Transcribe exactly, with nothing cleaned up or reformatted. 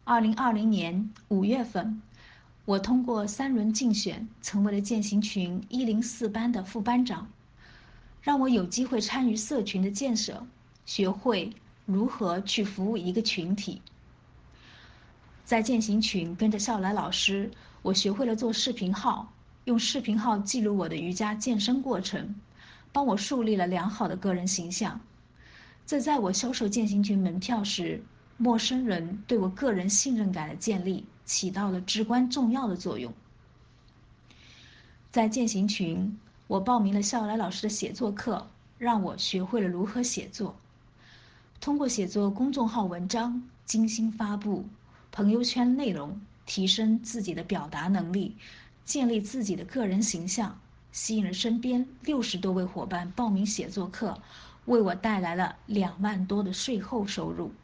二零二零年五月份，我通过三轮竞选成为了践行群一零四班的副班长，让我有机会参与社群的建设，学会如何去服务一个群体。在践行群跟着笑来老师，我学会了做视频号，用视频号记录我的瑜伽健身过程，帮我树立了良好的个人形象。这在我销售践行群门票时，陌生人对我个人信任感的建立起到了至关重要的作用。在践行群，我报名了笑来老师的写作课，让我学会了如何写作。通过写作公众号文章，精心发布朋友圈内容，提升自己的表达能力，建立自己的个人形象，吸引了身边六十多位伙伴报名写作课，为我带来了两万多的税后收入。